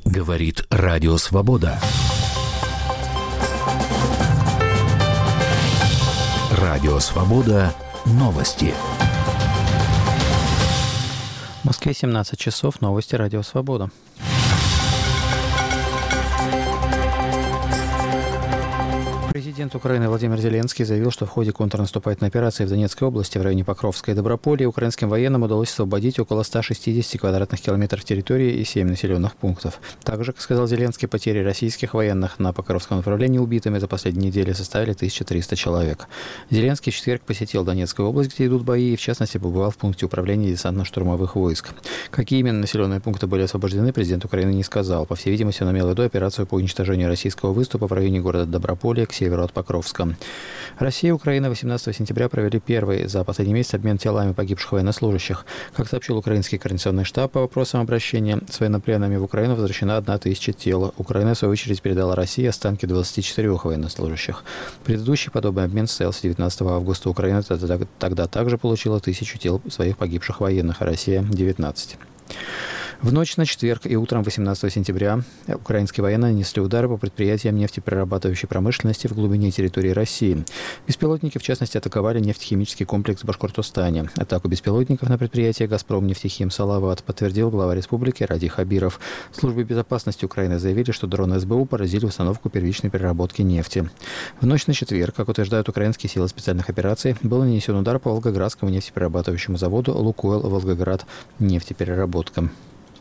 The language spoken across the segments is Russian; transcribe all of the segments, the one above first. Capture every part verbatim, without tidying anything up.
Говорит Радио Свобода. Радио Свобода. Новости. В Москве семнадцать часов. Новости Радио Свобода. Президент Украины Владимир Зеленский заявил, что в ходе контрнаступательной операции в Донецкой области в районе Покровска и Доброполья украинским военным удалось освободить около ста шестидесяти квадратных километров территории и семь населенных пунктов. Также, как сказал Зеленский, потери российских военных на Покровском направлении убитыми за последние недели составили тысячу триста человек. Зеленский в четверг посетил Донецкую область, где идут бои, и в частности побывал в пункте управления десантно-штурмовых войск. Какие именно населенные пункты были освобождены, президент Украины не сказал. По всей видимости, он имел в виду операцию по уничтожению российского выступа в районе города Доброполья к северу от Покровска. Россия и Украина восемнадцатого сентября провели первый за последний месяц обмен телами погибших военнослужащих. Как сообщил украинский координационный штаб по вопросам обращения с военнопленными, в Украину возвращена одна тысяча тел. Украина, в свою очередь, передала России останки двадцати четырёх военнослужащих. Предыдущий подобный обмен состоялся девятнадцатого августа. Украина тогда также получила тысячу тел своих погибших военных, а Россия – девятнадцать. В ночь на четверг и утром восемнадцатого сентября украинские военные нанесли удары по предприятиям нефтеперерабатывающей промышленности в глубине территории России. Беспилотники, в частности, атаковали нефтехимический комплекс в Башкортостане. Атаку беспилотников на предприятие «Газпром нефтехим Салават» подтвердил глава республики Ради Хабиров. В службе безопасности Украины заявили, что дроны СБУ поразили установку первичной переработки нефти. В ночь на четверг, как утверждают украинские силы специальных операций, был нанесен удар по Волгоградскому нефтеперерабатывающему заводу «Лукойл Волгоград нефтепереработка».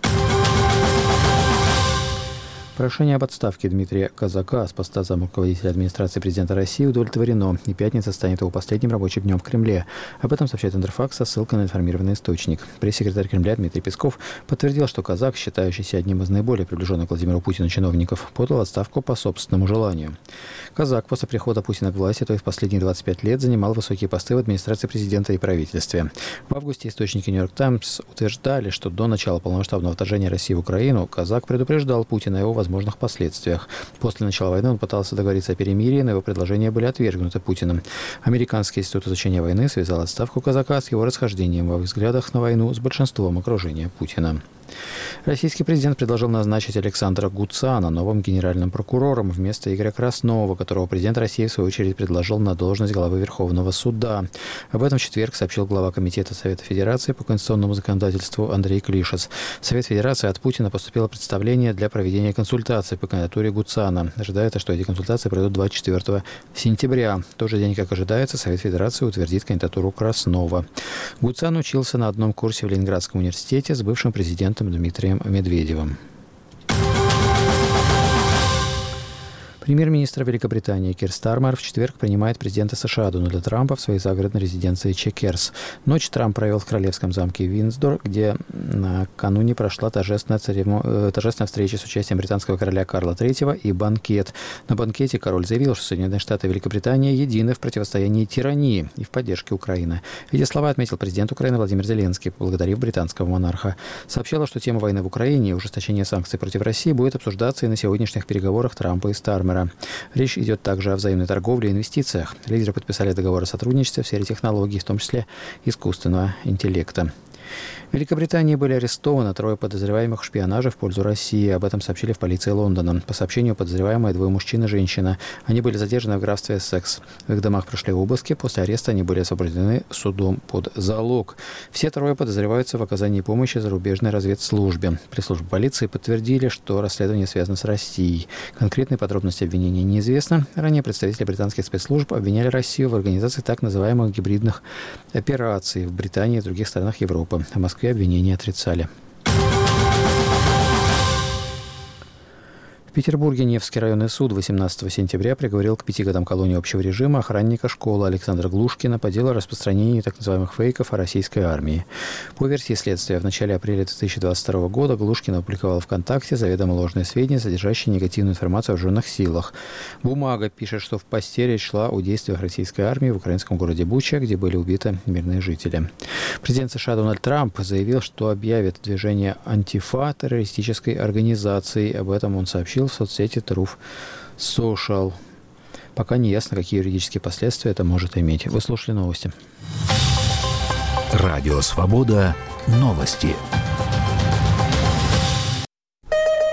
Прошение об отставке Дмитрия Казака с поста замруководителя администрации президента России удовлетворено, и пятница станет его последним рабочим днем в Кремле. Об этом сообщает Интерфакс со ссылкой на информированный источник. Пресс-секретарь Кремля Дмитрий Песков подтвердил, что Казак, считающийся одним из наиболее приближенных к Владимиру Путину чиновников, подал отставку по собственному желанию. Казак после прихода Путина к власти, то есть последние двадцать пять лет, занимал высокие посты в администрации президента и правительстве. В августе источники «Нью-Йорк Таймс» утверждали, что до начала полномасштабного вторжения России в Украину Казак предупреждал Путина о его возможных последствиях. После начала войны он пытался договориться о перемирии, но его предложения были отвергнуты Путиным. Американский институт изучения войны связал отставку Казака с его расхождением во взглядах на войну с большинством окружения Путина. Российский президент предложил назначить Александра Гуцана новым генеральным прокурором вместо Игоря Краснова, которого президент России в свою очередь предложил на должность главы Верховного суда. Об этом в четверг сообщил глава Комитета Совета Федерации по конституционному законодательству Андрей Клишес. В Совет Федерации от Путина поступило представление для проведения консультаций по кандидатуре Гуцана. Ожидается, что эти консультации пройдут двадцать четвёртого сентября. В тот же день, как ожидается, Совет Федерации утвердит кандидатуру Краснова. Гуцан учился на одном курсе в Ленинградском университете с бывшим президентом Дмитрием Медведевым. Премьер-министр Великобритании Кир Стармер в четверг принимает президента США Дональда Трампа в своей загородной резиденции Чекерс. Ночь Трамп провел в королевском замке Виндзор, где накануне прошла торжественная, церемо... торжественная встреча с участием британского короля Карла третьего и банкет. На банкете король заявил, что Соединенные Штаты и Великобритания едины в противостоянии тирании и в поддержке Украины. Эти слова отметил президент Украины Владимир Зеленский, поблагодарив британского монарха. Сообщалось, что тема войны в Украине и ужесточение санкций против России будет обсуждаться и на сегодняшних переговорах Трампа и Стармера. Речь идет также о взаимной торговле и инвестициях. Лидеры подписали договор о сотрудничестве в сфере технологий, в том числе искусственного интеллекта. В Великобритании были арестованы трое подозреваемых в шпионаже в пользу России. Об этом сообщили в полиции Лондона. По сообщению, подозреваемые двое мужчин и женщина. Они были задержаны в графстве Эссекс. В их домах прошли обыски. После ареста они были освобождены судом под залог. Все трое подозреваются в оказании помощи зарубежной разведслужбе. Пресс-службы полиции подтвердили, что расследование связано с Россией. Конкретные подробности обвинения неизвестны. Ранее представители британских спецслужб обвиняли Россию в организации так называемых гибридных операций в Британии и других странах Европы. В Москве обвинения отрицали. В Петербурге Невский районный суд восемнадцатого сентября приговорил к пяти годам колонии общего режима охранника школы Александра Глушкина по делу о распространении так называемых фейков о российской армии. По версии следствия, в начале апреля две тысячи двадцать второго года Глушкин опубликовал ВКонтакте заведомо ложные сведения, содержащие негативную информацию о вооруженных силах. Бумага пишет, что в посте речь шла о действиях российской армии в украинском городе Буча, где были убиты мирные жители. Президент США Дональд Трамп заявил, что объявит движение Антифа террористической организацией. Об этом он сообщил в соцсети Truth Social. Пока не ясно, какие юридические последствия это может иметь. Вы слушали новости. Радио Свобода. Новости.